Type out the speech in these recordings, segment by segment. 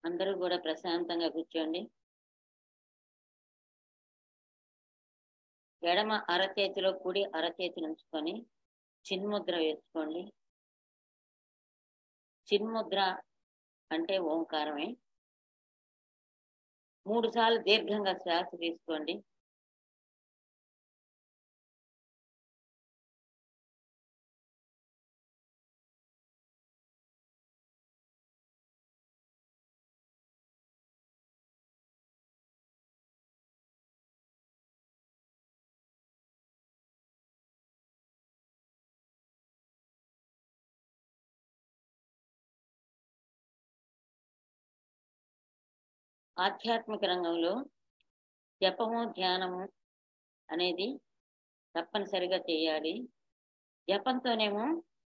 అందరూ కూడా ప్రశాంతంగా కూర్చోండి. ఎడమ అరచేతిలో కుడి అరచేతిని ఉంచుకొని చిన్ముద్ర వేసుకోండి. చిన్ముద్ర అంటే ఓంకారమే. 3 సార్లు దీర్ఘంగా శ్వాస తీసుకోండి. ఆధ్యాత్మిక రంగంలో జపము, ధ్యానము అనేది తప్పనిసరిగా చేయాలి. జపంతోనేమో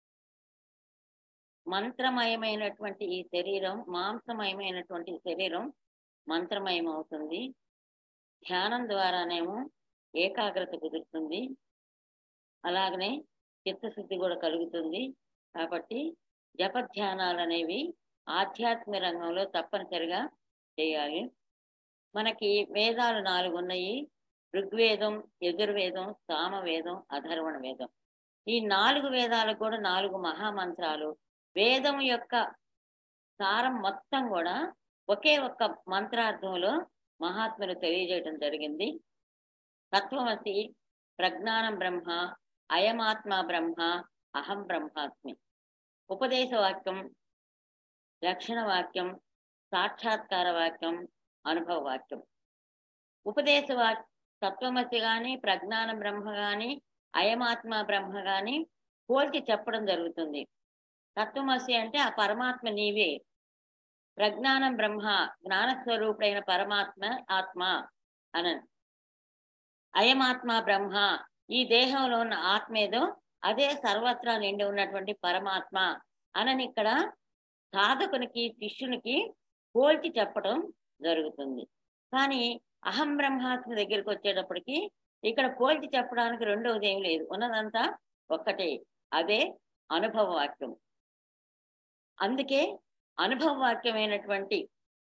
మంత్రమయమైనటువంటి ఈ శరీరం, మాంసమయమైనటువంటి శరీరం మంత్రమయం అవుతుంది. ధ్యానం ద్వారానేమో ఏకాగ్రత కుదురుతుంది. అలాగనే చిత్తశుద్ధి కూడా కలుగుతుంది. కాబట్టి జపధ్యానాలు అనేవి ఆధ్యాత్మిక రంగంలో తప్పనిసరిగా చేయాలి. మనకి వేదాలు 4 ఉన్నాయి. ఋగ్వేదం, యజుర్వేదం, సామవేదం, అథర్వణ వేదం. ఈ 4 వేదాలకు కూడా 4 మహామంత్రాలు. వేదం యొక్క సారం మొత్తం కూడా ఒకే ఒక్క మంత్రార్థంలో మహాత్ములు తెలియజేయడం జరిగింది. తత్వమసి, ప్రజ్ఞానం బ్రహ్మ, అయమాత్మ బ్రహ్మ, అహం బ్రహ్మాస్మి. ఉపదేశ వాక్యం, లక్షణ వాక్యం, సాక్షాత్కార వాక్యం, అనుభవ వాక్యం. ఉపదేశ తత్వమసి కానీ, ప్రజ్ఞానం బ్రహ్మ కానీ, అయమాత్మ బ్రహ్మ కానీ పోల్చి చెప్పడం జరుగుతుంది. తత్వమసి అంటే ఆ పరమాత్మ నీవే. ప్రజ్ఞానం బ్రహ్మ, జ్ఞానస్వరూపుడైన పరమాత్మ ఆత్మ అనని. అయమాత్మ బ్రహ్మ, ఈ దేహంలో ఉన్న ఆత్మ ఏదో అదే సర్వత్రా నిండి ఉన్నటువంటి పరమాత్మ అనని ఇక్కడ సాధకునికి, శిష్యునికి పోల్చి చెప్పడం జరుగుతుంది. కానీ అహం బ్రహ్మాస్మి దగ్గరికి వచ్చేటప్పటికి ఇక్కడ పోల్చి చెప్పడానికి రెండవది ఏం లేదు, ఉన్నదంతా ఒక్కటే, అదే అనుభవ వాక్యం. అందుకే అనుభవ వాక్యమైనటువంటి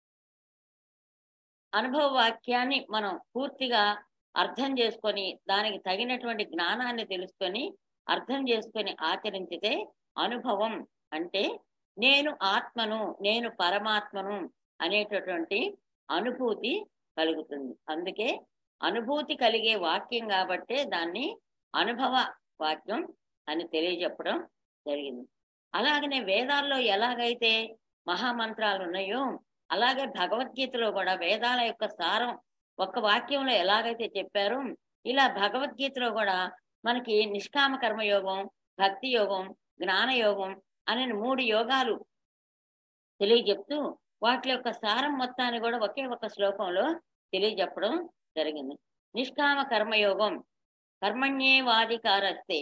అనుభవ వాక్యాన్ని మనం పూర్తిగా అర్థం చేసుకొని, దానికి తగినటువంటి జ్ఞానాన్ని తెలుసుకొని అర్థం చేసుకొని ఆచరించితే అనుభవం అంటే నేను ఆత్మను, నేను పరమాత్మను అనేటటువంటి అనుభూతి కలుగుతుంది. అందుకే అనుభూతి కలిగే వాక్యం కాబట్టే దాన్ని అనుభవ వాక్యం అని తెలియజెప్పడం జరిగింది. అలాగనే వేదాల్లో ఎలాగైతే మహామంత్రాలు ఉన్నాయో అలాగే భగవద్గీతలో కూడా వేదాల యొక్క సారం ఒక్క వాక్యంలో ఎలాగైతే చెప్పారో ఇలా భగవద్గీతలో కూడా మనకి నిష్కామ కర్మయోగం, భక్తి యోగం, జ్ఞానయోగం అనే 3 యోగాలు తెలియజెప్తూ వాటి యొక్క సారం మొత్తాన్ని కూడా ఒకే ఒక శ్లోకంలో తెలియజెప్పడం జరిగింది. నిష్కామ కర్మయోగం, కర్మణ్యేవాధికారస్తే,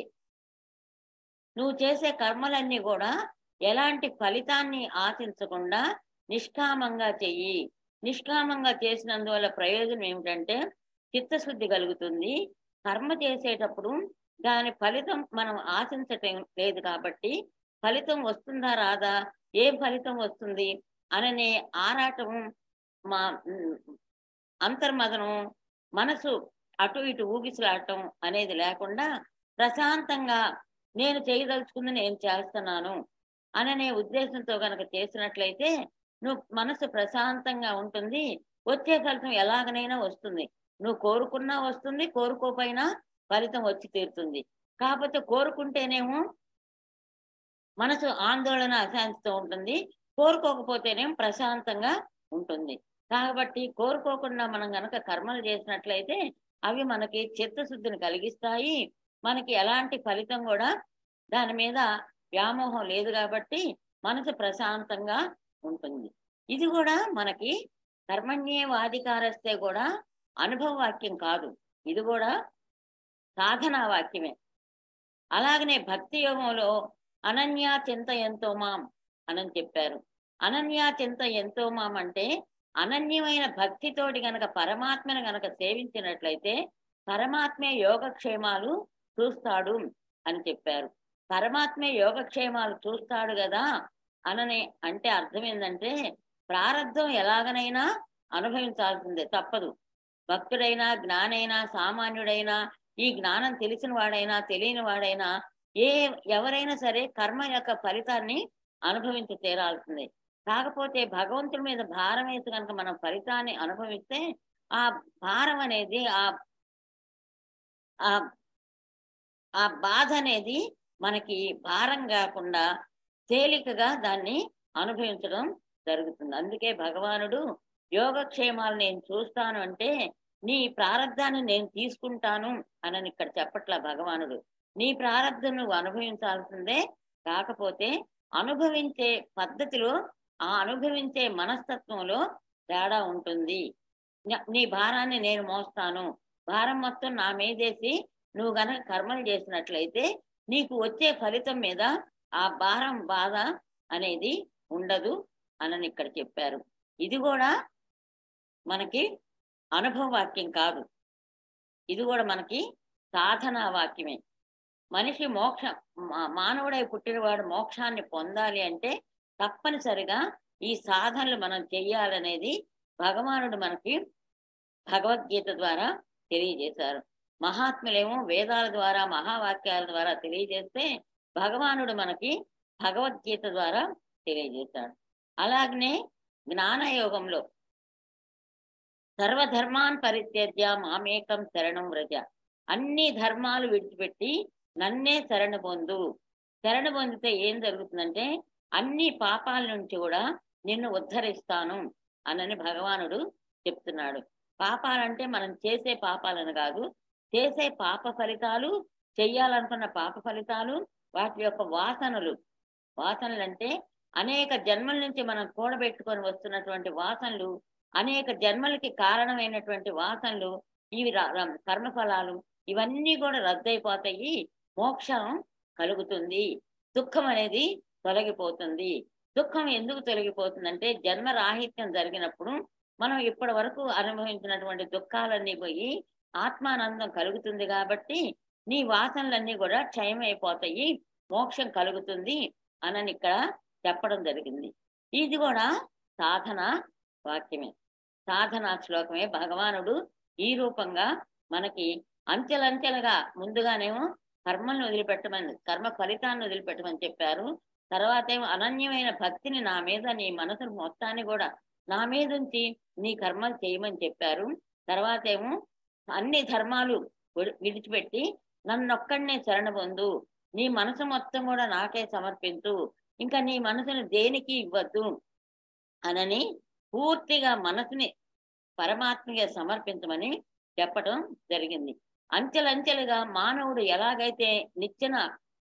నువ్వు చేసే కర్మలన్నీ కూడా ఎలాంటి ఫలితాన్ని ఆశించకుండా నిష్కామంగా చెయ్యి. నిష్కామంగా చేసినందువల్ల ప్రయోజనం ఏమిటంటే చిత్తశుద్ధి కలుగుతుంది. కర్మ చేసేటప్పుడు దాని ఫలితం మనం ఆశించటం లేదు కాబట్టి ఫలితం వస్తుందా రాదా, ఏం ఫలితం వస్తుంది అననే ఆరాటం, మా అంతర్మదనం, మనసు అటు ఇటు ఊగిసలాడటం అనేది లేకుండా ప్రశాంతంగా నేను చేయదలుచుకుంది నేను చేస్తున్నాను అననే ఉద్దేశంతో కనుక చేసినట్లయితే నువ్వు మనసు ప్రశాంతంగా ఉంటుంది. వచ్చే ఫలితం ఎలాగనైనా వస్తుంది. నువ్వు కోరుకున్నా వస్తుంది, కోరుకోపోయినా ఫలితం వచ్చి తీరుతుంది. కాకపోతే కోరుకుంటేనేమో మనసు ఆందోళన, అశాంతితో ఉంటుంది. కోరుకోకపోతేనేమో ప్రశాంతంగా ఉంటుంది. కాబట్టి కోరుకోకుండా మనం గనక కర్మలు చేసినట్లయితే అవి మనకి చిత్తశుద్ధిని కలిగిస్తాయి. మనకి ఎలాంటి ఫలితం కూడా దాని మీద వ్యామోహం లేదు కాబట్టి మనసు ప్రశాంతంగా ఉంటుంది. ఇది కూడా మనకి కర్మణ్యేవాధికారస్తే కూడా అనుభవ వాక్యం కాదు, ఇది కూడా సాధనా వాక్యమే. అలాగనే భక్తి యోగంలో అనన్యా చింత ఎంతో మాం అని చెప్పారు. అనన్యా చింత ఎంతో మాం అంటే అనన్యమైన భక్తితోటి గనక పరమాత్మను గనక సేవించినట్లయితే పరమాత్మే యోగక్షేమాలు చూస్తాడు అని చెప్పారు. పరమాత్మే యోగక్షేమాలు చూస్తాడు కదా అనని అంటే అర్థం ఏంటంటే ప్రారంధం ఎలాగనైనా అనుభవించాల్సిందే, తప్పదు. భక్తుడైనా, జ్ఞానైనా, సామాన్యుడైనా, ఈ జ్ఞానం తెలిసిన వాడైనా, తెలియని వాడైనా, ఏ ఎవరైనా సరే కర్మ యొక్క ఫలితాన్ని అనుభవించి తీరాల్సిందే. కాకపోతే భగవంతుడి మీద భారం వేసి కనుక మనం ఫలితాన్ని అనుభవిస్తే ఆ భారం అనేది ఆ ఆ బాధ అనేది మనకి భారం కాకుండా తేలికగా దాన్ని అనుభవించడం జరుగుతుంది. అందుకే భగవానుడు యోగక్షేమాలు నేను చూస్తాను అంటే నీ ప్రారంధాన్ని నేను తీసుకుంటాను అని ఇక్కడ చెప్పట్ల భగవానుడు. నీ ప్రారంధం నువ్వు అనుభవించాల్సిందే. కాకపోతే అనుభవించే పద్ధతిలో, ఆ అనుభవించే మనస్తత్వంలో తేడా ఉంటుంది. నీ భారాన్ని నేను మోస్తాను, భారం మొత్తం నా మీదేసి నువ్వు గనక కర్మలు చేసినట్లయితే నీకు వచ్చే ఫలితం మీద ఆ భారం, బాధ అనేది ఉండదు అని ఇక్కడ చెప్పారు. ఇది కూడా మనకి అనుభవ వాక్యం కాదు, ఇది కూడా మనకి సాధనా వాక్యమే. మనిషి మానవుడై పుట్టినవాడు మోక్షాన్ని పొందాలి అంటే తప్పనిసరిగా ఈ సాధనలు మనం చెయ్యాలనేది భగవానుడు మనకి భగవద్గీత ద్వారా తెలియజేశారు. మహాత్ములేమో వేదాల ద్వారా, మహావాక్యాల ద్వారా తెలియజేస్తే భగవానుడు మనకి భగవద్గీత ద్వారా తెలియజేశాడు. అలాగనే జ్ఞానయోగంలో సర్వధర్మాన్ పరిత్యజ్య మామేకం శరణం వ్రజ, అన్ని ధర్మాలు విడిచిపెట్టి నన్నే శరణ పొందు. శరణ పొందితే ఏం జరుగుతుందంటే అన్ని పాపాల నుంచి కూడా నిన్ను ఉద్ధరిస్తాను అని భగవానుడు చెప్తున్నాడు. పాపాలంటే మనం చేసే పాపాలను కాదు, చేసే పాప ఫలితాలు, చెయ్యాలనుకున్న పాప ఫలితాలు, వాటి యొక్క వాసనలు అంటే అనేక జన్మల నుంచి మనం కూడబెట్టుకొని వస్తున్నటువంటి వాసనలు, అనేక జన్మలకి కారణమైనటువంటి వాసనలు, ఇవి కర్మఫలాలు, ఇవన్నీ కూడా రద్దయిపోతాయి. మోక్షం కలుగుతుంది, దుఃఖం అనేది తొలగిపోతుంది. దుఃఖం ఎందుకు తొలగిపోతుందంటే జన్మ రాహిత్యం జరిగినప్పుడు మనం ఇప్పటి వరకు అనుభవించినటువంటి దుఃఖాలన్నీ పోయి ఆత్మానందం కలుగుతుంది. కాబట్టి నీ వాసనలన్నీ కూడా క్షయమైపోతాయి, మోక్షం కలుగుతుంది అని ఇక్కడ చెప్పడం జరిగింది. ఇది కూడా సాధన వాక్యమే, సాధనా శ్లోకమే. భగవానుడు ఈ రూపంగా మనకి అంచెలంచెలుగా ముందుగానేమో కర్మల్ని వదిలిపెట్టమని, కర్మ ఫలితాన్ని వదిలిపెట్టమని చెప్పారు. తర్వాత ఏమో అనన్యమైన భక్తిని నా మీద, నీ మనసును మొత్తాన్ని కూడా నా మీద ఉంచి నీ కర్మలు చేయమని చెప్పారు. తర్వాత ఏమో అన్ని ధర్మాలు విడిచిపెట్టి నన్నొక్కడినే శరణ పొందు, నీ మనసు మొత్తం కూడా నాకే సమర్పించు, ఇంకా నీ మనసును దేనికి ఇవ్వద్దు అనని పూర్తిగా మనసుని పరమాత్మగా సమర్పించమని చెప్పడం జరిగింది. అంచెలంచెలుగా మానవుడు ఎలాగైతే నిచ్చెన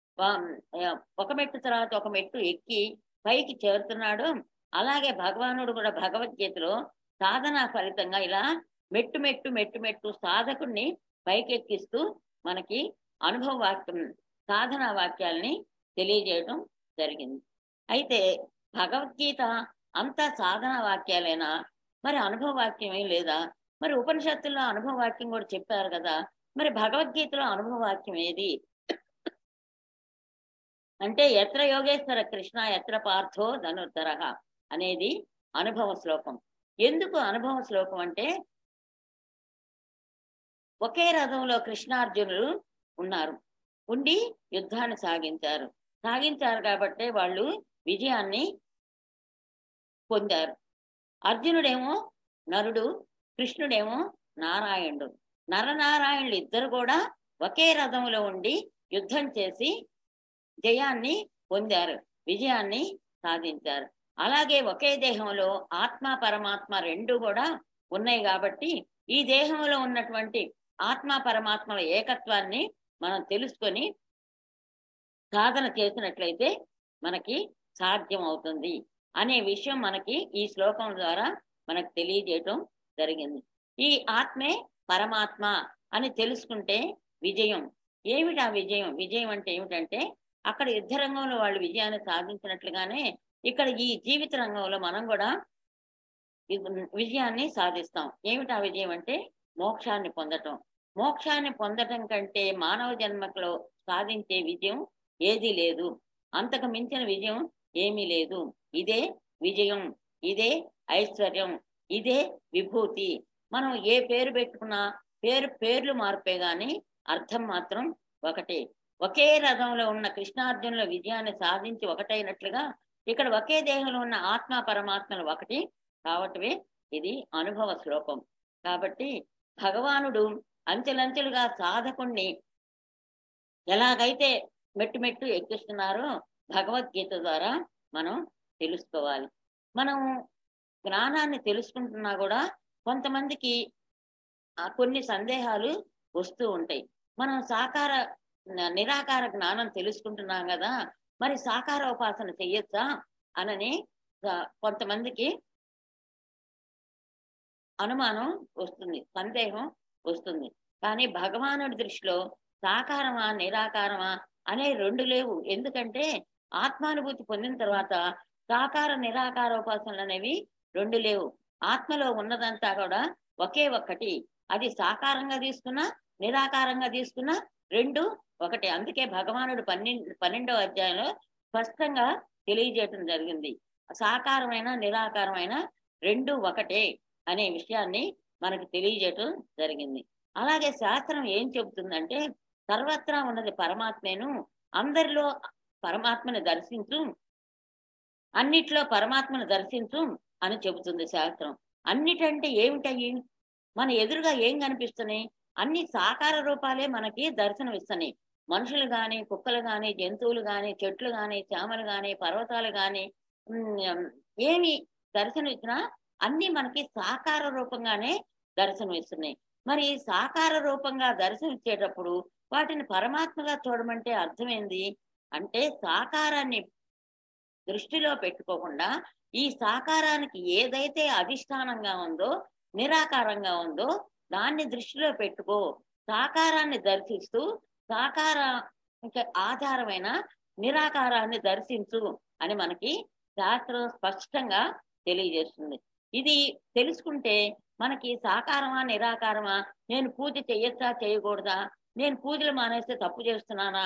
ఒక మెట్టు తర్వాత ఒక మెట్టు ఎక్కి పైకి చేరుతున్నాడో, అలాగే భగవానుడు కూడా భగవద్గీతలో సాధనా ఫలితంగా ఇలా మెట్టు మెట్టు మెట్టు మెట్టు సాధకుడిని పైకెక్కిస్తూ మనకి అనుభవ వాక్యం, సాధనా వాక్యాల్ని తెలియజేయడం జరిగింది. అయితే భగవద్గీత అంతా సాధనా వాక్యాలేనా, మరి అనుభవ వాక్యమే లేదా? మరి ఉపనిషత్తుల్లో అనుభవ వాక్యం కూడా చెప్పారు కదా, మరి భగవద్గీతలో అనుభవ వాక్యం ఏది అంటే ఎత్ర యోగేశ్వర కృష్ణ ఎత్ర పార్థో ధనుర్ధర అనేది అనుభవ శ్లోకం. ఎందుకు అనుభవ శ్లోకం అంటే ఒకే రథంలో కృష్ణార్జునులు ఉన్నారు, ఉండి యుద్ధాన్ని సాగించారు కాబట్టి వాళ్ళు విజయాన్ని పొందారు. అర్జునుడేమో నరుడు, కృష్ణుడేమో నారాయణుడు. నరనారాయణులు ఇద్దరు కూడా ఒకే రథంలో ఉండి యుద్ధం చేసి జయాన్ని పొందారు, విజయాన్ని సాధించారు. అలాగే ఒకే దేహంలో ఆత్మ పరమాత్మ రెండు కూడా ఉన్నాయి కాబట్టి ఈ దేహంలో ఉన్నటువంటి ఆత్మ పరమాత్మల ఏకత్వాన్ని మనం తెలుసుకొని సాధన చేసినట్లయితే మనకి సాధ్యం అవుతుంది అనే విషయం మనకి ఈ శ్లోకం ద్వారా మనకు తెలియజేయటం జరిగింది. ఈ ఆత్మే పరమాత్మ అని తెలుసుకుంటే విజయం. ఏమిటి ఆ విజయం? విజయం అంటే ఏమిటంటే అక్కడ యుద్ధ రంగంలో వాళ్ళు విజయాన్ని సాధించినట్లుగానే ఇక్కడ ఈ జీవిత రంగంలో మనం కూడా విజయాన్ని సాధిస్తాం. ఏమిటి ఆ విజయం అంటే మోక్షాన్ని పొందటం. మోక్షాన్ని పొందటం కంటే మానవ జన్మలో సాధించే విజయం ఏదీ లేదు, అంతకు మించిన విజయం ఏమీ లేదు. ఇదే విజయం ఇదే ఐశ్వర్యం, ఇదే విభూతి. మనం ఏ పేరు పెట్టుకున్నా పేర్లు మార్పే గాని అర్థం మాత్రం ఒకటే. ఒకే రథంలో ఉన్న కృష్ణార్జునుల విజయాన్ని సాధించి ఒకటైనట్లుగా ఇక్కడ ఒకే దేహంలో ఉన్న ఆత్మ పరమాత్మలు ఒకటి కావటమే ఇది అనుభవ శ్లోకం. కాబట్టి భగవానుడు అంచెలంచెలుగా సాధకుణ్ణి ఎలాగైతే మెట్టు మెట్టు ఎక్కిస్తున్నారో భగవద్గీత ద్వారా మనం తెలుసుకోవాలి. మనం జ్ఞానాన్ని తెలుసుకుంటున్నా కూడా కొంతమందికి కొన్ని సందేహాలు వస్తూ ఉంటాయి. మనం నిరాకార జ్ఞానం తెలుసుకుంటున్నాం కదా, మరి సాకార ఉపాసన చెయ్యొచ్చా అనని కొంతమందికి అనుమానం వస్తుంది, సందేహం వస్తుంది. కానీ భగవానుడి దృష్టిలో సాకారమా నిరాకారమా అనే రెండు లేవు. ఎందుకంటే ఆత్మానుభూతి పొందిన తర్వాత సాకార నిరాకార ఉపాసనలు అనేవి రెండు లేవు. ఆత్మలో ఉన్నదంతా కూడా ఒకే ఒక్కటి. అది సాకారంగా తీసుకున్నా నిరాకారంగా తీసుకున్నా రెండు ఒకటే. అందుకే భగవానుడు 12వ అధ్యాయంలో స్పష్టంగా తెలియజేయటం జరిగింది. సాకారమైన నిరాకారమైన రెండు ఒకటే అనే విషయాన్ని మనకు తెలియజేయటం జరిగింది. అలాగే శాస్త్రం ఏం చెబుతుందంటే సర్వత్రా ఉన్నది పరమాత్మేను, అందరిలో పరమాత్మను దర్శించు, అన్నిట్లో పరమాత్మను దర్శించు అని చెబుతుంది శాస్త్రం. అన్నిటంటే ఏమిటయ్యి? మన ఎదురుగా ఏం కనిపిస్తున్నాయి? అన్ని సాకార రూపాలే మనకి దర్శనం ఇస్తున్నాయి. మనుషులు గాని, కుక్కలు గాని, జంతువులు గాని, చెట్లు గాని, చేమలు గాని, పర్వతాలు గాని, ఏమి దర్శనం ఇచ్చినా అన్ని మనకి సాకార రూపంగానే దర్శనం ఇస్తున్నాయి. మరి సాకార రూపంగా దర్శనం ఇచ్చేటప్పుడు వాటిని పరమాత్మగా చూడమంటే అర్థమైంది అంటే సాకారాన్ని దృష్టిలో పెట్టుకోకుండా ఈ సాకారానికి ఏదైతే అధిష్టానంగా ఉందో, నిరాకారంగా ఉందో దాన్ని దృష్టిలో పెట్టుకో. సాకారాన్ని దర్శిస్తూ సాకార ఆధారమైన నిరాకారాన్ని దర్శించు అని మనకి శాస్త్రం స్పష్టంగా తెలియజేస్తుంది. ఇది తెలుసుకుంటే మనకి సాకారమా నిరాకారమా, నేను పూజ చెయ్యొచ్చా చేయకూడదా, నేను పూజలు మానేస్తే తప్పు చేస్తున్నానా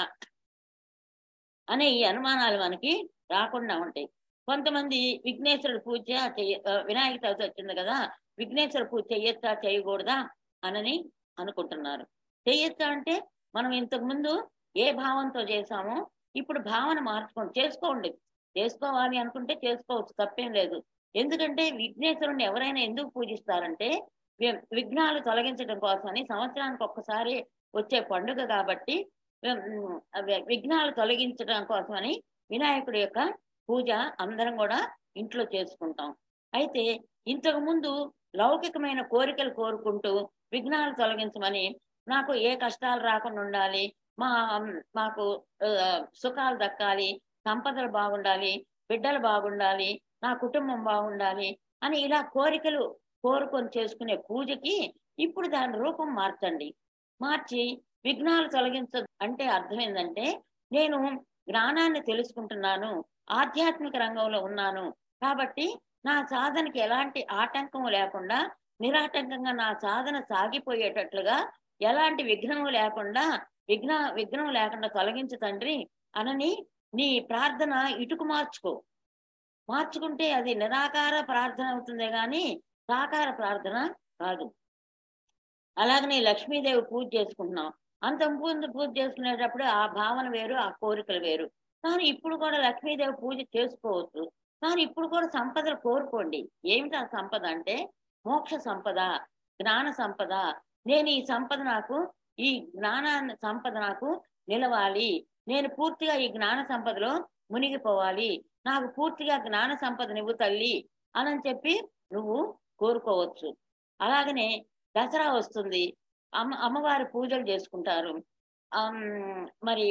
అనే ఈ అనుమానాలు మనకి రాకుండా ఉంటాయి. కొంతమంది విఘ్నేశ్వరుడు పూజ వినాయక చవితి వచ్చింది కదా, విఘ్నేశ్వర పూజ చెయ్యొచ్చా చేయకూడదా అనని అనుకుంటున్నారు. చెయ్యొచ్చా అంటే మనం ఇంతకు ముందు ఏ భావంతో చేశామో ఇప్పుడు భావన చేసుకోండి. చేసుకోవాలి అనుకుంటే చేసుకోవచ్చు, తప్పేం లేదు. ఎందుకంటే విఘ్నేశ్వరుణ్ణి ఎవరైనా ఎందుకు పూజిస్తారంటే విఘ్నాలు తొలగించడం కోసమని. సంవత్సరానికి ఒక్కసారి వచ్చే పండుగ కాబట్టి విఘ్నాలు తొలగించడం కోసమని వినాయకుడి యొక్క పూజ అందరం కూడా ఇంట్లో చేసుకుంటాం. అయితే ఇంతకు ముందు లౌకికమైన కోరికలు కోరుకుంటూ విఘ్నాలు తొలగించమని, నాకు ఏ కష్టాలు రాకుండా ఉండాలి, మాకు సుఖాలు దక్కాలి, సంపదలు బాగుండాలి, బిడ్డలు బాగుండాలి, నా కుటుంబం బాగుండాలి అని ఇలా కోరికలు కోరుకొని చేసుకునే పూజకి ఇప్పుడు దాని రూపం మార్చండి. మార్చి విఘ్నాలు తొలగించ అంటే అర్థం ఏంటంటే నేను జ్ఞానాన్ని తెలుసుకుంటున్నాను, ఆధ్యాత్మిక రంగంలో ఉన్నాను కాబట్టి నా సాధనకి ఎలాంటి ఆటంకం లేకుండా నిరాటంకంగా నా సాధన సాగిపోయేటట్లుగా ఎలాంటి విఘ్నము లేకుండా విఘ్నం లేకుండా తొలగించు తండ్రి అనని నీ ప్రార్థన ఇటుకు మార్చుకుంటే అది నిరాకార ప్రార్థన అవుతుందే గాని సాకార ప్రార్థన కాదు. అలాగనే లక్ష్మీదేవి పూజ చేసుకుంటున్నాం. అంతకుముందు పూజ చేసుకునేటప్పుడు ఆ భావన వేరు, ఆ కోరికలు వేరు. కానీ ఇప్పుడు కూడా లక్ష్మీదేవి పూజ చేసుకోవచ్చు. కానీ ఇప్పుడు కూడా సంపదలు కోరుకోండి. ఏమిటి ఆ సంపద అంటే మోక్ష సంపద, జ్ఞాన సంపద. నేను ఈ జ్ఞానాన్ని సంపద నాకు నిలవాలి, నేను పూర్తిగా ఈ జ్ఞాన సంపదలో మునిగిపోవాలి, నాకు పూర్తిగా జ్ఞాన సంపదనివ్వు తల్లి అని చెప్పి నువ్వు కోరుకోవచ్చు. అలాగనే దసరా వస్తుంది, అమ్మవారి పూజలు చేసుకుంటారు. మరి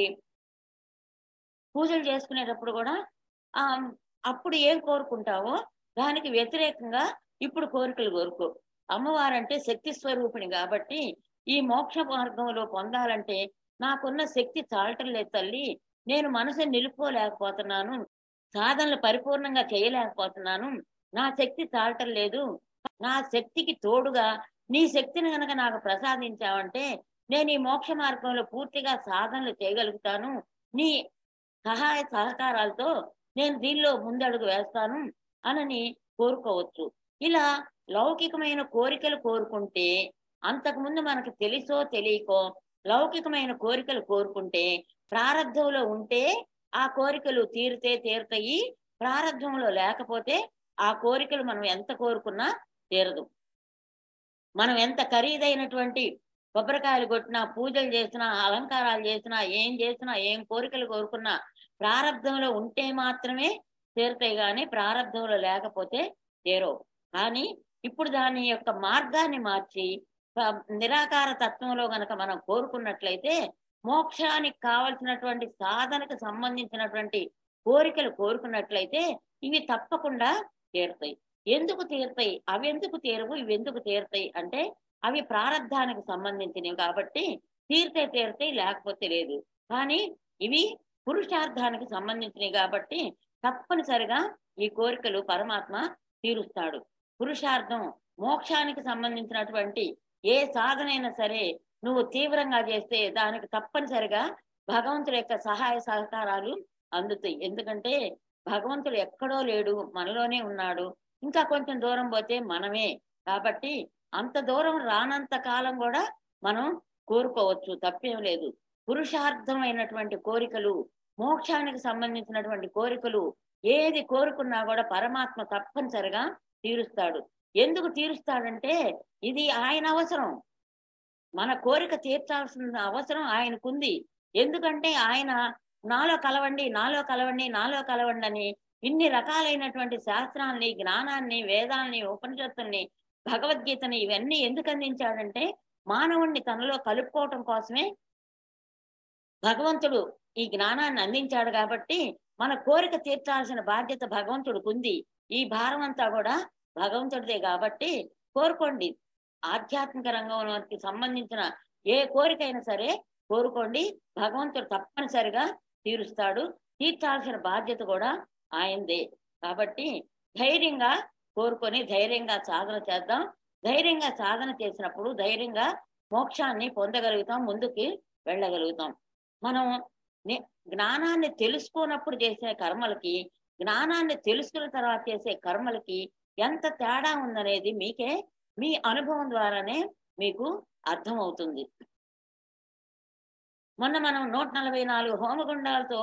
పూజలు చేసుకునేటప్పుడు కూడా అప్పుడు ఏం కోరుకుంటావో దానికి వ్యతిరేకంగా ఇప్పుడు కోరికలు కోరుకో. అమ్మవారంటే శక్తి స్వరూపిణి కాబట్టి ఈ మోక్ష మార్గంలో పొందాలంటే నాకున్న శక్తి చాలటం లేదు తల్లి, నేను మనసుని నిలుపుకోలేకపోతున్నాను, సాధనలు పరిపూర్ణంగా చేయలేకపోతున్నాను, నా శక్తి చాలటం లేదు, నా శక్తికి తోడుగా నీ శక్తిని గనక నాకు ప్రసాదించావంటే నేను ఈ మోక్ష మార్గంలో పూర్తిగా సాధనలు చేయగలుగుతాను, నీ సహాయ సహకారాలతో నేను దీనిలో ముందడుగు వేస్తాను అనని కోరుకోవచ్చు. ఇలా లౌకికమైన కోరికలు కోరుకుంటే, అంతకుముందు మనకు తెలిసో తెలియకో లౌకికమైన కోరికలు కోరుకుంటే, ప్రారబ్ధంలో ఉంటే ఆ కోరికలు తీరితే తీరతాయి. ప్రారబ్ధంలో లేకపోతే ఆ కోరికలు మనం ఎంత కోరుకున్నా తీరదు. మనం ఎంత ఖరీదైనటువంటి కొబ్బరికాయలు కొట్టినా, పూజలు చేసినా, అలంకారాలు చేసినా, ఏం చేసినా, ఏం కోరికలు కోరుకున్నా, ప్రారబ్ధంలో ఉంటే మాత్రమే తీరుతాయి గానీ, ప్రారబ్ధంలో లేకపోతే తీరవు. కానీ ఇప్పుడు దాని యొక్క మార్గాన్ని మార్చి నిరాకార తత్వంలో గనక మనం కోరుకున్నట్లయితే, మోక్షానికి కావలసినటువంటి సాధనకు సంబంధించినటువంటి కోరికలు కోరుకున్నట్లయితే, ఇవి తప్పకుండా తీరుతాయి. ఎందుకు తీరుతాయి? అవెందుకు తీరవు? ఇవెందుకు తీరుతాయి? అంటే అవి ప్రారబ్ధానికి సంబంధించినవి కాబట్టి తీరితే తీరుతాయి, లేకపోతే లేదు. కానీ ఇవి పురుషార్థానికి సంబంధించినవి కాబట్టి తప్పనిసరిగా ఈ కోరికలు పరమాత్మ తీరుస్తాడు. పురుషార్థం మోక్షానికి సంబంధించినటువంటి ఏ సాధనైనా సరే నువ్వు తీవ్రంగా చేస్తే దానికి తప్పనిసరిగా భగవంతుడి యొక్క సహాయ సహకారాలు అందుతాయి. ఎందుకంటే భగవంతుడు ఎక్కడో లేడు, మనలోనే ఉన్నాడు. ఇంకా కొంచెం దూరం పోతే మనమే. కాబట్టి అంత దూరం రానంత కాలం కూడా మనం కోరుకోవచ్చు, తప్పేం లేదు. పురుషార్థమైనటువంటి కోరికలు, మోక్షానికి సంబంధించినటువంటి కోరికలు ఏది కోరుకున్నా కూడా పరమాత్మ తప్పనిసరిగా తీరుస్తాడు. ఎందుకు తీరుస్తాడంటే ఇది ఆయన అవసరం. మన కోరిక తీర్చాల్సిన అవసరం ఆయనకుంది. ఎందుకంటే ఆయన నాలో కలవండి, నాలో కలవండి, నాలో కలవండి అని ఇన్ని రకాలైనటువంటి శాస్త్రాల్ని, జ్ఞానాన్ని, వేదాల్ని, ఉపనిషత్తుల్ని, భగవద్గీతని ఇవన్నీ ఎందుకు అందించాడంటే మానవుణ్ణి తనలో కలుపుకోవటం కోసమే భగవంతుడు ఈ జ్ఞానాన్ని అందించాడు. కాబట్టి మన కోరిక తీర్చాల్సిన బాధ్యత భగవంతుడికుంది. ఈ భారం అంతా కూడా భగవంతుడిదే. కాబట్టి కోరుకోండి. ఆధ్యాత్మిక రంగంలోకి సంబంధించిన ఏ కోరికైనా సరే కోరుకోండి. భగవంతుడు తప్పనిసరిగా తీరుస్తాడు. తీర్చాల్సిన బాధ్యత కూడా ఆయనదే. కాబట్టి ధైర్యంగా కోరుకొని ధైర్యంగా సాధన చేద్దాం. ధైర్యంగా సాధన చేసినప్పుడు ధైర్యంగా మోక్షాన్ని పొందగలుగుతాం, ముందుకి వెళ్ళగలుగుతాం. మనం జ్ఞానాన్ని తెలుసుకోనప్పుడు చేసే కర్మలకి, జ్ఞానాన్ని తెలుసుకున్న తర్వాత చేసే కర్మలకి ఎంత తేడా ఉందనేది మీకే మీ అనుభవం ద్వారానే మీకు అర్థమవుతుంది. మొన్న మనం 144 హోమగుండాలతో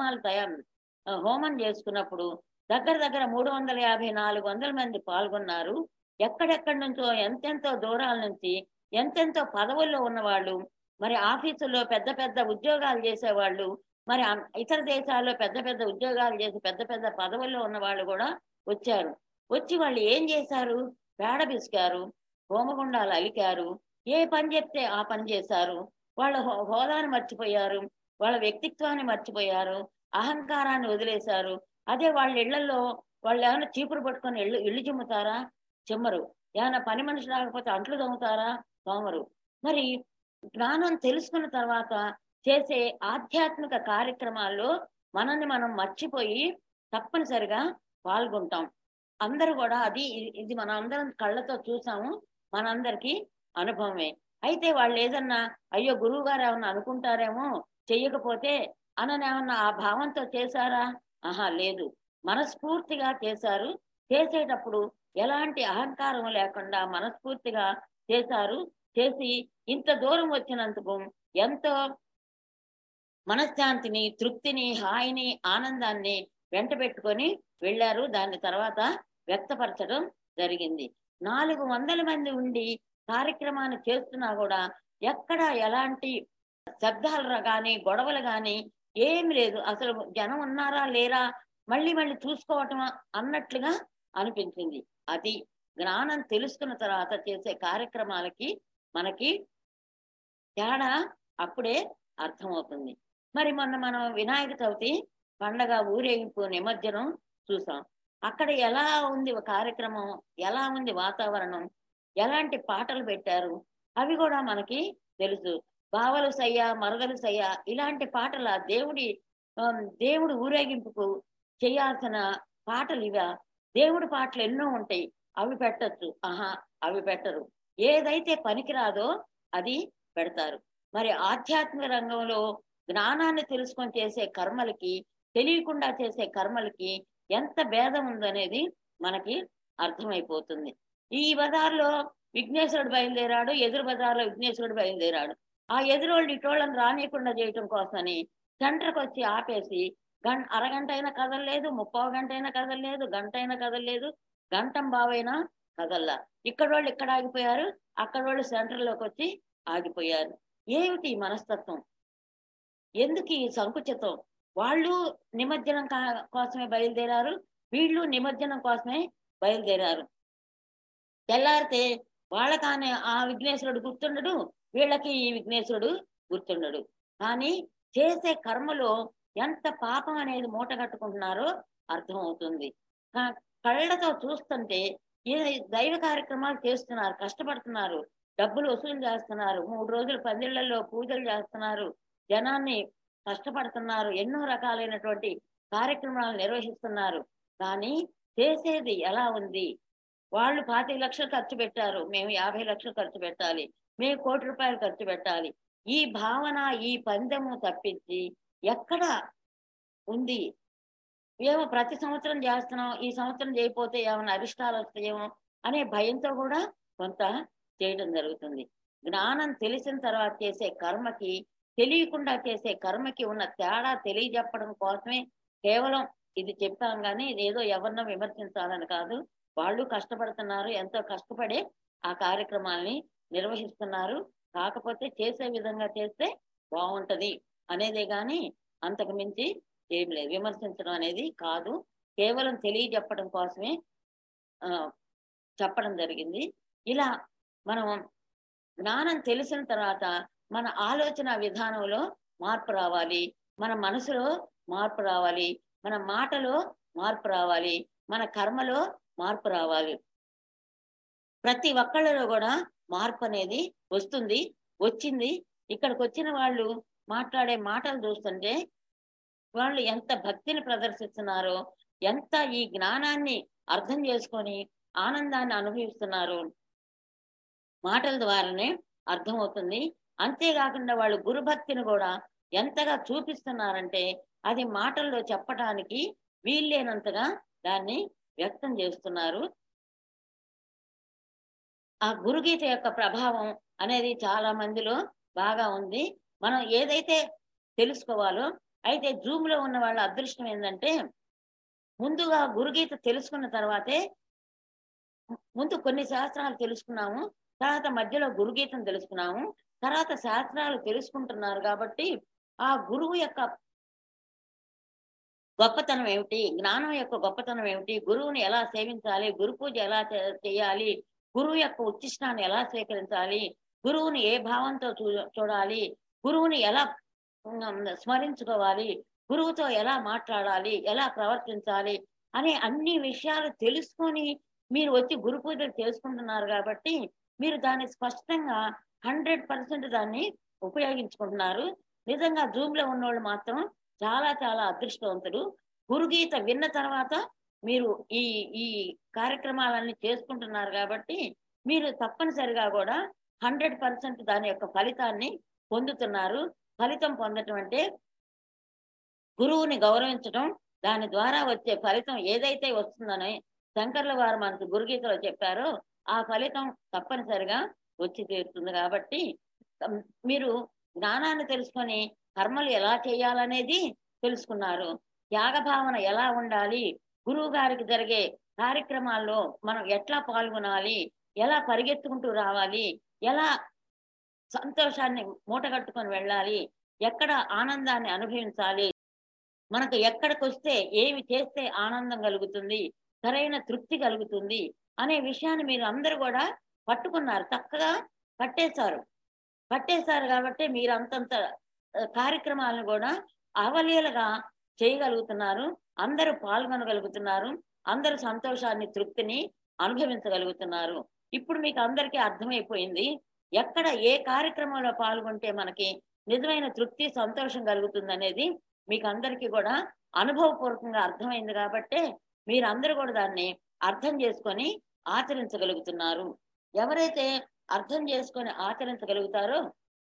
హోమం చేసుకున్నప్పుడు దగ్గర దగ్గర 350, 400 మంది పాల్గొన్నారు. ఎక్కడెక్కడి నుంచో ఎంతెంతో దూరాల నుంచి ఎంతెంతో పదవుల్లో ఉన్నవాళ్ళు, మరి ఆఫీసుల్లో పెద్ద పెద్ద ఉద్యోగాలు చేసేవాళ్ళు, మరి ఇతర దేశాల్లో పెద్ద పెద్ద ఉద్యోగాలు చేసి పెద్ద పెద్ద పదవుల్లో ఉన్న వాళ్ళు కూడా వచ్చారు. వచ్చి వాళ్ళు ఏం చేశారు? పేడ పిసికారు, హోమగుండాలు అలికారు, ఏ పని చెప్తే ఆ పని చేశారు. వాళ్ళ హోదాని మర్చిపోయారు, వాళ్ళ వ్యక్తిత్వాన్ని మర్చిపోయారు, అహంకారాన్ని వదిలేశారు. అదే వాళ్ళ ఇళ్లలో వాళ్ళు ఏమైనా చీపురు పట్టుకొని ఇళ్ళు చిమ్ముతారా? చిమ్మరు. ఏమైనా పని మనిషి రాకపోతే అంట్లు తోముతారా? తోమరు. మరి జ్ఞానం తెలుసుకున్న తర్వాత చేసే ఆధ్యాత్మిక కార్యక్రమాల్లో మనల్ని మనం మర్చిపోయి తప్పనిసరిగా పాల్గొంటాం. అందరూ కూడా ఇది మనం అందరం కళ్ళతో చూసాము, మనందరికీ అనుభవమే. అయితే వాళ్ళు ఏదన్నా అయ్యో గురువు గారు ఏమన్నా అనుకుంటారేమో చెయ్యకపోతే ఏమన్నా ఆ భావంతో చేశారా? ఆహా, లేదు. మనస్ఫూర్తిగా చేశారు. చేసేటప్పుడు ఎలాంటి అహంకారం లేకుండా మనస్ఫూర్తిగా చేశారు. చేసి ఇంత దూరం వచ్చినందుకు ఎంతో మనశ్శాంతిని, తృప్తిని, హాయిని, ఆనందాన్ని వెంటబెట్టుకొని వెళ్ళారు. దాని తర్వాత వ్యక్తపరచడం జరిగింది. 400 మంది ఉండి కార్యక్రమాన్ని చేస్తున్నా కూడా ఎక్కడ ఎలాంటి శబ్దాలు గాని, గొడవలు గాని ఏమి లేదు. అసలు జనం ఉన్నారా లేరా మళ్ళీ మళ్ళీ చూసుకోవటం అన్నట్లుగా అనిపించింది. అది జ్ఞానం తెలుసుకున్న తర్వాత చేసే కార్యక్రమాలకి మనకి తేడా అప్పుడే అర్థమవుతుంది. మరి మొన్న మనం వినాయక చవితి పండగ ఊరేగింపు నిమజ్జనం చూసాం. అక్కడ ఎలా ఉంది కార్యక్రమం, ఎలా ఉంది వాతావరణం, ఎలాంటి పాటలు పెట్టారు అవి కూడా మనకి తెలుసు. బావలు సయ్య, మరదలు సయ్య ఇలాంటి పాటల దేవుడు ఊరేగింపుకు చేయాల్సిన పాటలు ఇవా? దేవుడి పాటలు ఎన్నో ఉంటాయి, అవి పెట్టచ్చు. ఆహా, అవి పెట్టరు. ఏదైతే పనికిరాదో అది పెడతారు. మరి ఆధ్యాత్మిక రంగంలో జ్ఞానాన్ని తెలుసుకొని చేసే కర్మలకి, తెలియకుండా చేసే కర్మలకి ఎంత భేదం ఉందనేది మనకి అర్థమైపోతుంది. ఈ బజార్‌లో విఘ్నేశ్వరుడు బయలుదేరాడు. ఎదురు బజార్‌లో విఘ్నేశ్వరుడు బయలుదేరాడు. ఆ ఎదురోళ్ళు ఇటోళ్ళని రానీయకుండా చేయటం కోసమని సెంటర్‌కొచ్చి ఆపేసి అరగంట అయినా కదలలేదు, ముప్పావు గంట అయినా కదలలేదు, గంట అయినా కదలలేదు, గంటంబావైనా కదల్లా. ఇక్కడోళ్ళు ఇక్కడ ఆగిపోయారు. అక్కడోళ్ళు సెంటర్‌లోకొచ్చి ఆగిపోయారు. ఏమిటి ఈ మనస్తత్వం? ఎందుకు ఈ సంకుచితం? వాళ్ళు నిమజ్జనం కోసమే బయలుదేరారు. వీళ్ళు నిమజ్జనం కోసమే బయలుదేరారు. తెల్లారితే వాళ్ళకానే ఆ విఘ్నేశ్వరుడు గుర్తుండడు. వీళ్ళకి ఈ విఘ్నేశ్వరుడు గుర్తుండడు. కానీ చేసే కర్మలో ఎంత పాపం అనేది మూటగట్టుకుంటున్నారో అర్థమవుతుంది. క కళ్ళతో చూస్తుంటే ఈ దైవ కార్యక్రమాలు చేస్తున్నారు, కష్టపడుతున్నారు, డబ్బులు వసూలు చేస్తున్నారు, 3 రోజులు పందిళ్ళల్లో పూజలు చేస్తున్నారు, జనాన్ని కష్టపడుతున్నారు, ఎన్నో రకాలైనటువంటి కార్యక్రమాలు నిర్వహిస్తున్నారు. కానీ చేసేది ఎలా ఉంది? వాళ్ళు 25,00,000 ఖర్చు పెట్టారు. మేము 50,00,000 ఖర్చు పెట్టాలి. మేము ₹1,00,00,000 ఖర్చు పెట్టాలి. ఈ భావన, ఈ పందెము తప్పించి ఎక్కడ ఉంది? ఏమో ప్రతి సంవత్సరం చేస్తున్నాం. ఈ సంవత్సరం చేయకపోతే ఏమన్నా అరిష్టాలొస్తాయేమో అనే భయంతో కూడా కొంత చేయడం జరుగుతుంది. జ్ఞానం తెలిసిన తర్వాత చేసే కర్మకి, తెలియకుండా చేసే కర్మకి ఉన్న తేడా తెలియజెప్పడం కోసమే కేవలం ఇది చెప్పాం గానీ, ఇదేదో ఎవరినో విమర్శించాలని కాదు. వాళ్ళు కష్టపడుతున్నారు. ఎంతో కష్టపడే ఆ కార్యక్రమాల్ని నిర్వహిస్తున్నారు. కాకపోతే చేసే విధంగా చేస్తే బావుంటది అనేదే గాని అంతకు మించి ఏం లేదు. విమర్శించడం అనేది కాదు. కేవలం తెలియజెప్పడం కోసమే చెప్పడం జరిగింది. ఇలా మనం జ్ఞానం తెలిసిన తర్వాత మన ఆలోచన విధానంలో మార్పు రావాలి. మన మనసులో మార్పు రావాలి. మన మాటలో మార్పు రావాలి. మన కర్మలో మార్పు రావాలి. ప్రతి ఒక్కళ్ళలో గూడా మార్పనేది వస్తుంది. వచ్చింది. ఇక్కడికొచ్చిన వాళ్ళు మాట్లాడే మాటలు చూస్తుంటే వాళ్ళు ఎంత భక్తిని ప్రదర్శిస్తున్నారో, ఎంత ఈ జ్ఞానాన్ని అర్థం చేసుకొని ఆనందాన్ని అనుభవిస్తున్నారో మాటల ద్వారానే అర్థమవుతుంది. అంతేగాకుండా వాళ్ళు గురుభక్తిని గూడా ఎంతగా చూపిస్తున్నారంటే, అది మాటల్లో చెప్పటానికి వీల్లేనంతగా దాన్ని వ్యక్తం చేస్తున్నారు. ఆ గురుగీత యొక్క ప్రభావం అనేది చాలా మందిలో బాగా ఉంది. మనం ఏదైతే తెలుసుకోవాలో అయితే జూమ్‌లో ఉన్న వాళ్ళ అదృష్టం ఏందంటే, ముందుగా గురుగీత తెలుసుకున్న తర్వాతే ముందు కొన్ని శాస్త్రాలు తెలుసుకున్నాము. తర్వాత మధ్యలో గురుగీతం తెలుసుకున్నాము. తర్వాత శాస్త్రాలు తెలుసుకుంటున్నారు కాబట్టి, ఆ గురువు యొక్క గొప్పతనం ఏమిటి? జ్ఞానం యొక్క గొప్పతనం ఏమిటి? గురువుని ఎలా సేవించాలి? గురు పూజ ఎలా చేయాలి? గురువు యొక్క ఉచ్చిష్టాన్ని ఎలా స్వీకరించాలి? గురువుని ఏ భావంతో చూడాలి? గురువుని ఎలా స్మరించుకోవాలి? గురువుతో ఎలా మాట్లాడాలి? ఎలా ప్రవర్తించాలి? అనే అన్ని విషయాలు తెలుసుకొని మీరు వచ్చి గురు పూజలు చేసుకుంటున్నారు కాబట్టి, మీరు దాన్ని స్పష్టంగా 100% దాన్ని ఉపయోగించుకుంటున్నారు. నిజంగా జూమ్‌లో ఉన్నోళ్ళు మాత్రం చాలా చాలా అదృష్టవంతుడు. గురుగీత విన్న తర్వాత మీరు ఈ ఈ కార్యక్రమాలన్నీ చేసుకుంటున్నారు కాబట్టి, మీరు తప్పనిసరిగా గూడా 100% దాని యొక్క ఫలితాన్ని పొందుతున్నారు. ఫలితం పొందటం అంటే గురువుని గౌరవించటం, దాని ద్వారా వచ్చే ఫలితం ఏదైతే వస్తుందని శంకర్ల వారు మనకు గురుగీతలో చెప్పారో, ఆ ఫలితం తప్పనిసరిగా వచ్చి తీరుతుంది కాబట్టి, హ్మ్, మీరు జ్ఞానాన్ని తెలుసుకొని కర్మలు ఎలా చేయాలనేది తెలుసుకున్నారు. త్యాగ భావన ఎలా ఉండాలి? గురువు గారికి జరిగే కార్యక్రమాల్లో మనం ఎట్లా పాల్గొనాలి? ఎలా పరిగెత్తుకుంటూ రావాలి? ఎలా సంతోషాన్ని మూటగట్టుకొని వెళ్ళాలి? ఎక్కడ ఆనందాన్ని అనుభవించాలి? మనకు ఎక్కడికొస్తే ఏమి చేస్తే ఆనందం కలుగుతుంది, సరైన తృప్తి కలుగుతుంది అనే విషయాన్ని మీరు అందరూ గూడా పట్టుకున్నారు. చక్కగా పట్టేశారు. పట్టేశారు గాబట్టే మీరు అంతంత కార్యక్రమాలను గూడా అవలీలగా చేయగలుగుతున్నారు. అందరూ పాల్గొనగలుగుతున్నారు. అందరూ సంతోషాన్ని, తృప్తిని అనుభవించగలుగుతున్నారు. ఇప్పుడు మీకు అందరికీ అర్థమైపోయింది. ఎక్కడ ఏ కార్యక్రమంలో పాల్గొంటే మనకి నిజమైన తృప్తి, సంతోషం కలుగుతుందనేది మీకందరికీ గూడా అనుభవపూర్వకంగా అర్థమైంది గాబట్టే మీరందరూ గూడా దాన్ని అర్థం చేసుకొని ఆచరించగలుగుతున్నారు. ఎవరైతే అర్థం చేసుకొని ఆచరించగలుగుతారో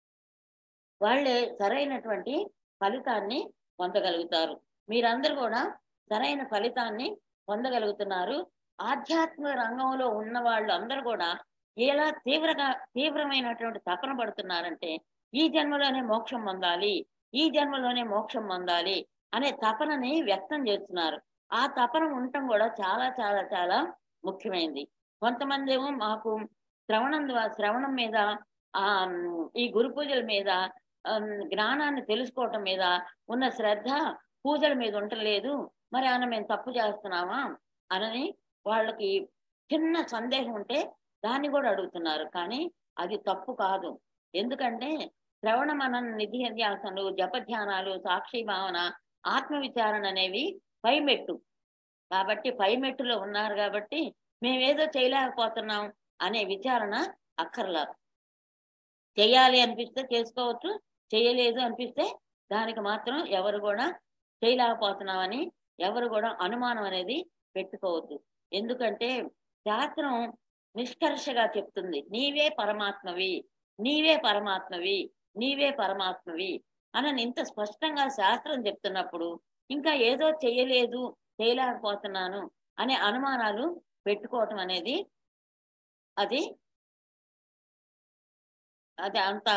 వాళ్ళే సరైనటువంటి ఫలితాన్ని పొందగలుగుతారు. మీరందరూ గూడా సరైన ఫలితాన్ని పొందగలుగుతున్నారు. ఆధ్యాత్మిక రంగంలో ఉన్న వాళ్ళు అందరూ కూడా ఎలా తీవ్రమైనటువంటి తపన పడుతున్నారంటే ఈ జన్మలోనే మోక్షం పొందాలి, ఈ జన్మలోనే మోక్షం పొందాలి అనే తపనని వ్యక్తం చేస్తున్నారు. ఆ తపన ఉండటం కూడా చాలా చాలా చాలా ముఖ్యమైనది. కొంతమంది ఏమో మాకు శ్రవణం మీద ఈ గురు పూజల మీద జ్ఞానాన్ని తెలుసుకోవటం మీద ఉన్న శ్రద్ధ పూజల మీద ఉండలేదు, మరి ఆయన మేము తప్పు చేస్తున్నామా అని వాళ్ళకి చిన్న సందేహం ఉంటే దాన్ని కూడా అడుగుతున్నారు. కానీ అది తప్పు కాదు. ఎందుకంటే శ్రవణ మనన నిధిధ్యాసనలు, జపధ్యానాలు, సాక్షి భావన, ఆత్మవిచారణ అనేవి పైమెట్టు. కాబట్టి పైమెట్టులో ఉన్నారు కాబట్టి మేమేదో చేయలేకపోతున్నాం అనే విచారణ అక్కర్లా. చేయాలి అనిపిస్తే చేసుకోవచ్చు, చేయలేదు అనిపిస్తే దానికి మాత్రం ఎవరు కూడా చేయలేకపోతున్నామని ఎవరు కూడా అనుమానం అనేది పెట్టుకోవద్దు. ఎందుకంటే శాస్త్రం నిష్కర్షగా చెప్తుంది, నీవే పరమాత్మవి, నీవే పరమాత్మవి, నీవే పరమాత్మవి అని ఇంత స్పష్టంగా శాస్త్రం చెప్తున్నప్పుడు ఇంకా ఏదో చేయలేదు, చేయలేకపోతున్నాను అనే అనుమానాలు పెట్టుకోవటం అనేది అది అది అంత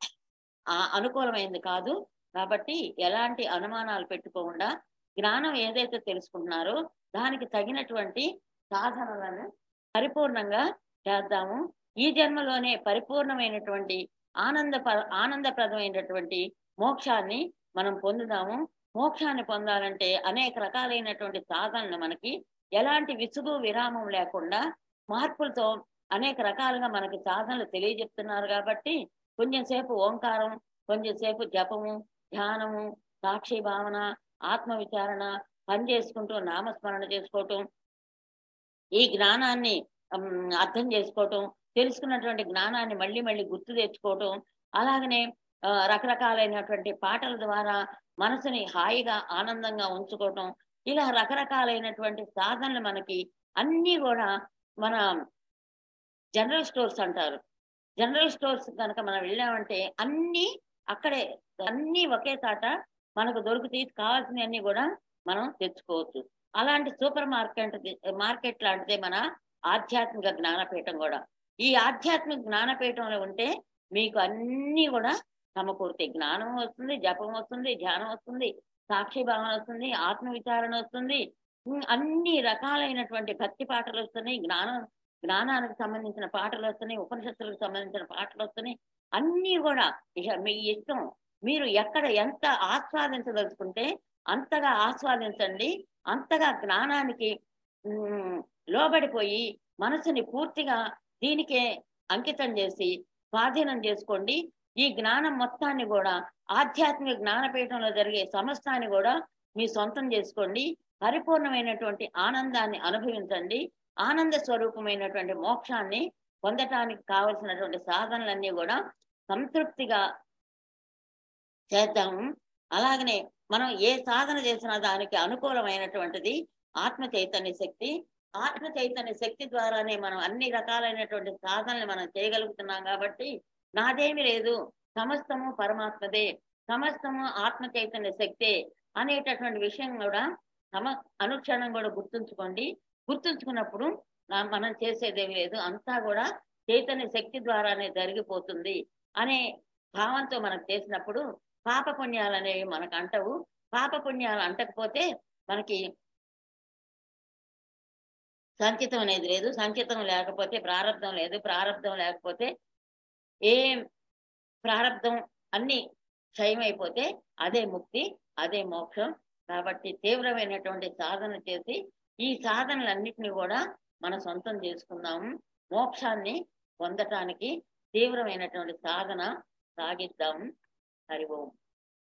అనుకూలమైంది కాదు. కాబట్టి ఎలాంటి అనుమానాలు పెట్టుకోకుండా జ్ఞానం ఏదైతే తెలుసుకుంటున్నారో దానికి తగినటువంటి సాధనలను పరిపూర్ణంగా చేద్దాము. ఈ జన్మలోనే పరిపూర్ణమైనటువంటి ఆనందప్రదమైనటువంటి మోక్షాన్ని మనం పొందుదాము. మోక్షాన్ని పొందాలంటే అనేక రకాలైనటువంటి సాధనలు మనకి ఎలాంటి విసుగు విరామం లేకుండా మార్పులతో అనేక రకాలుగా మనకి సాధనలు తెలియజెప్తున్నారు. కాబట్టి కొంచెంసేపు ఓంకారం, కొంచెంసేపు జపము, ధ్యానము, సాక్షి భావన, ఆత్మ విచారణ పని చేసుకుంటూ నామస్మరణ చేసుకోవటం, ఈ జ్ఞానాన్ని అర్థం చేసుకోవటం, తెలుసుకున్నటువంటి జ్ఞానాన్ని మళ్ళీ మళ్ళీ గుర్తు తెచ్చుకోవటం, అలాగనే రకరకాలైనటువంటి పాటల ద్వారా మనసుని హాయిగా ఆనందంగా ఉంచుకోవటం, ఇలా రకరకాలైనటువంటి సాధనలు మనకి అన్నీ కూడా మన జనరల్ స్టోర్స్ అంటారు. జనరల్ స్టోర్స్ కనుక మనం వెళ్ళామంటే అన్నీ అక్కడే, అన్నీ ఒకే తాట మనకు దొరుకుతాయి. కావాల్సినవన్నీ కూడా మనం తెచ్చుకోవచ్చు. అలాంటి సూపర్ మార్కెట్ లాంటిదే మన ఆధ్యాత్మిక జ్ఞానపీఠం కూడా. ఈ ఆధ్యాత్మిక జ్ఞానపీఠంలో ఉంటే మీకు అన్నీ కూడా సమకూరుతాయి. జ్ఞానం వస్తుంది, జపం వస్తుంది, ధ్యానం వస్తుంది, సాక్షి భావన వస్తుంది, ఆత్మ విచారణ వస్తుంది, అన్ని రకాలైనటువంటి భక్తి పాటలు వస్తున్నాయి, జ్ఞానానికి సంబంధించిన పాటలు వస్తున్నాయి, ఉపనిషత్తులకు సంబంధించిన పాటలు వస్తున్నాయి. అన్నీ కూడా ఇక మీ ఇష్టం. మీరు ఎక్కడ ఎంత ఆస్వాదించదలుచుకుంటే అంతగా ఆస్వాదించండి. అంతగా జ్ఞానానికి లోబడిపోయి మనసుని పూర్తిగా దీనికే అంకితం చేసి స్వాధీనం చేసుకోండి. ఈ జ్ఞానం మొత్తాన్ని కూడా ఆధ్యాత్మిక జ్ఞానపీఠంలో జరిగే సమస్తాన్ని కూడా మీ సొంతం చేసుకోండి. పరిపూర్ణమైనటువంటి ఆనందాన్ని అనుభవించండి. ఆనంద స్వరూపమైనటువంటి మోక్షాన్ని పొందటానికి కావలసినటువంటి సాధనలన్నీ కూడా సంతృప్తిగా చేద్దాము. అలాగనే మనం ఏ సాధన చేసినా దానికి అనుకూలమైనటువంటిది ఆత్మ చైతన్య శక్తి. ఆత్మ చైతన్య శక్తి ద్వారానే మనం అన్ని రకాలైనటువంటి సాధనలు మనం చేయగలుగుతున్నాం. కాబట్టి నాదేమి లేదు, సమస్తము పరమాత్మదే, సమస్తము ఆత్మ చైతన్య శక్తే అనేటటువంటి విషయం కూడా అనుక్షణం కూడా గుర్తుంచుకోండి. గుర్తుంచుకున్నప్పుడు మనం చేసేదేమి లేదు, అంతా కూడా చైతన్య శక్తి ద్వారానే జరిగిపోతుంది అనే భావంతో మనం చేసినప్పుడు పాపపుణ్యాలు అనేవి మనకు అంటవు. పాపపుణ్యాలు అంటకపోతే మనకి సంచితం అనేది లేదు, సంచితం లేకపోతే ప్రారంధం లేదు, ప్రారంధం లేకపోతే ఏ ప్రారంధం అన్ని క్షయమైపోతే అదే ముక్తి, అదే మోక్షం. కాబట్టి తీవ్రమైనటువంటి సాధన చేసి ఈ సాధనలన్నింటినీ కూడా మన సొంతం చేసుకుందాము. మోక్షాన్ని పొందటానికి తీవ్రమైనటువంటి సాధన సాగిద్దాము. హరి ఓం.